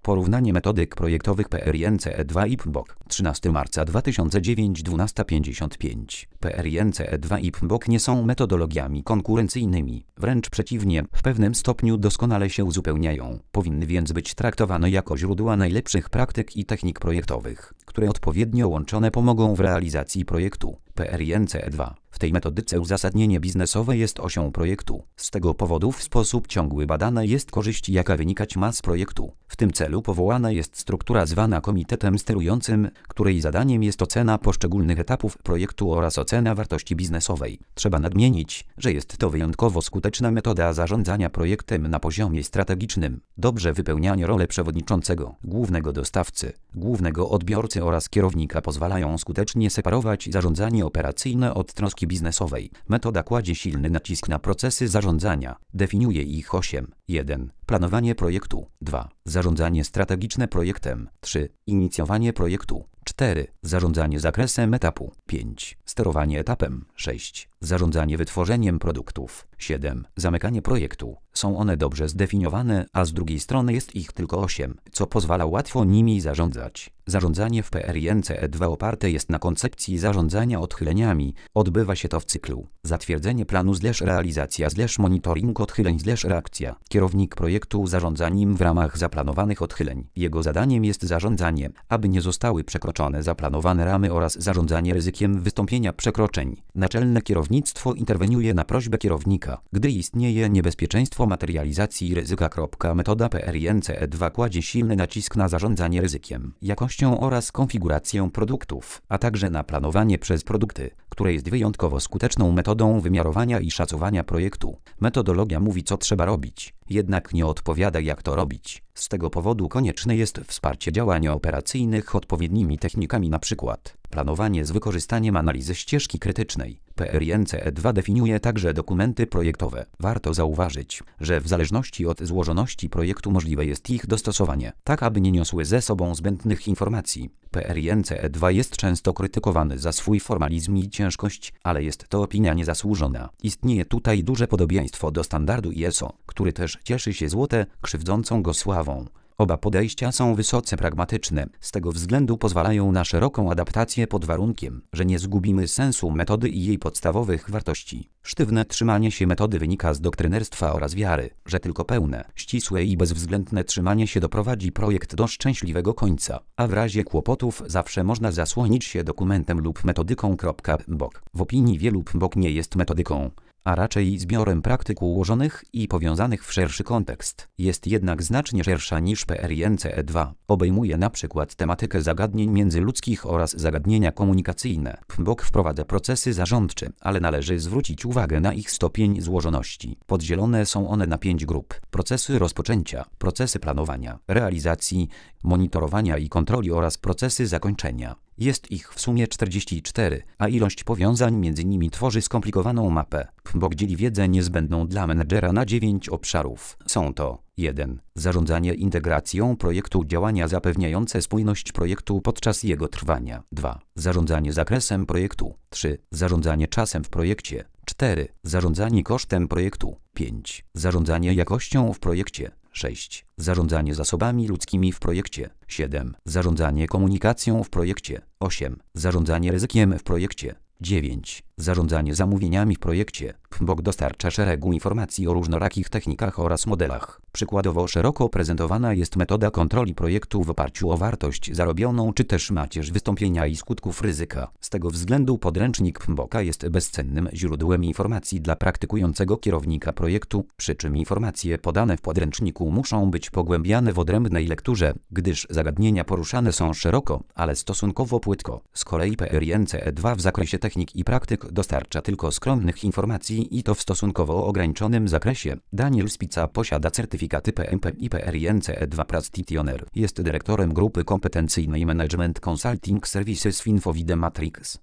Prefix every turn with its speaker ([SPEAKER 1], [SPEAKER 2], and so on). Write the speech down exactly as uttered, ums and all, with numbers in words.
[SPEAKER 1] Porównanie metodyk projektowych P R I N C E dwa i P M B O K. trzynastego marca dwa tysiące dziewiątego, dwunasta pięćdziesiąt pięć. P R I N C E dwa i P M B O K nie są metodologiami konkurencyjnymi. Wręcz przeciwnie, w pewnym stopniu doskonale się uzupełniają. Powinny więc być traktowane jako źródła najlepszych praktyk i technik projektowych, które odpowiednio łączone pomogą w realizacji projektu. P R I N C E dwa. W tej metodyce uzasadnienie biznesowe jest osią projektu. Z tego powodu w sposób ciągły badana jest korzyść, jaka wynikać ma z projektu. W tym celu powołana jest struktura zwana komitetem sterującym, której zadaniem jest ocena poszczególnych etapów projektu oraz ocena wartości biznesowej. Trzeba nadmienić, że jest to wyjątkowo skuteczna metoda zarządzania projektem na poziomie strategicznym. Dobrze wypełnianie role przewodniczącego, głównego dostawcy, głównego odbiorcy oraz kierownika pozwalają skutecznie separować zarządzanie operacyjne od troski biznesowej. Metoda kładzie silny nacisk na procesy zarządzania. Definiuje ich osiem. jeden. Planowanie projektu. dwa. Zarządzanie strategiczne projektem. trzy. Inicjowanie projektu. cztery. Zarządzanie zakresem etapu. pięć. Sterowanie etapem. sześć. Zarządzanie wytworzeniem produktów. siedem. Zamykanie projektu. Są one dobrze zdefiniowane, a z drugiej strony jest ich tylko osiem, co pozwala łatwo nimi zarządzać. Zarządzanie w P R I N C E dwa oparte jest na koncepcji zarządzania odchyleniami. Odbywa się to w cyklu: zatwierdzenie planu zleż realizacja zleż monitoring odchyleń zleż reakcja. Kierownik projektu zarządza nim w ramach zaplanowanych odchyleń. Jego zadaniem jest zarządzanie, aby nie zostały przekroczone zaplanowane ramy oraz zarządzanie ryzykiem wystąpienia przekroczeń. Naczelne kierownictwo interweniuje na prośbę kierownika, gdy istnieje niebezpieczeństwo materializacji ryzyka. Metoda P R I N C E dwa kładzie silny nacisk na zarządzanie ryzykiem, jakością oraz konfiguracją produktów, a także na planowanie przez produkty, które jest wyjątkowo skuteczną metodą wymiarowania i szacowania projektu. Metodologia mówi, co trzeba robić, jednak nie odpowiada, jak to robić. Z tego powodu konieczne jest wsparcie działań operacyjnych odpowiednimi technikami, np. planowanie z wykorzystaniem analizy ścieżki krytycznej. P R I N C E dwa definiuje także dokumenty projektowe. Warto zauważyć, że w zależności od złożoności projektu możliwe jest ich dostosowanie, tak aby nie niosły ze sobą zbędnych informacji. P R I N C E dwa jest często krytykowany za swój formalizm i ciężkość, ale jest to opinia niezasłużona. Istnieje tutaj duże podobieństwo do standardu I S O, który też cieszy się złote, krzywdzącą go sławą. Oba podejścia są wysoce pragmatyczne, z tego względu pozwalają na szeroką adaptację pod warunkiem, że nie zgubimy sensu metody i jej podstawowych wartości. Sztywne trzymanie się metody wynika z doktrynerstwa oraz wiary, że tylko pełne, ścisłe i bezwzględne trzymanie się doprowadzi projekt do szczęśliwego końca, a w razie kłopotów zawsze można zasłonić się dokumentem lub metodyką. P M B O K. W opinii wielu P M B O K nie jest metodyką, a raczej zbiorem praktyk ułożonych i powiązanych w szerszy kontekst. Jest jednak znacznie szersza niż P R I N C E dwa. Obejmuje np. tematykę zagadnień międzyludzkich oraz zagadnienia komunikacyjne. P M B O K wprowadza procesy zarządcze, ale należy zwrócić uwagę na ich stopień złożoności. Podzielone są one na pięć grup: procesy rozpoczęcia, procesy planowania, realizacji, monitorowania i kontroli oraz procesy zakończenia. Jest ich w sumie czterdzieści cztery, a ilość powiązań między nimi tworzy skomplikowaną mapę. P M B O K dzieli wiedzę niezbędną dla menedżera na dziewięć obszarów. Są to: jeden. Zarządzanie integracją projektu, działania zapewniające spójność projektu podczas jego trwania. dwa. Zarządzanie zakresem projektu. trzy. Zarządzanie czasem w projekcie. cztery. Zarządzanie kosztem projektu. pięć. Zarządzanie jakością w projekcie. sześć. Zarządzanie zasobami ludzkimi w projekcie. siedem. Zarządzanie komunikacją w projekcie. osiem. Zarządzanie ryzykiem w projekcie. dziewięć. Zarządzanie zamówieniami w projekcie. P M B O K dostarcza szeregu informacji o różnorakich technikach oraz modelach. Przykładowo szeroko prezentowana jest metoda kontroli projektu w oparciu o wartość zarobioną czy też macierz wystąpienia i skutków ryzyka. Z tego względu podręcznik P M B O K jest bezcennym źródłem informacji dla praktykującego kierownika projektu, przy czym informacje podane w podręczniku muszą być pogłębiane w odrębnej lekturze, gdyż zagadnienia poruszane są szeroko, ale stosunkowo płytko. Z kolei P R I N C E dwa w zakresie technik i praktyk dostarcza tylko skromnych informacji i to w stosunkowo ograniczonym zakresie. Daniel Spica posiada certyfikaty P M P i P R I N C E dwa Practitioner. Jest dyrektorem grupy kompetencyjnej Management Consulting Services w Infovide Matrix.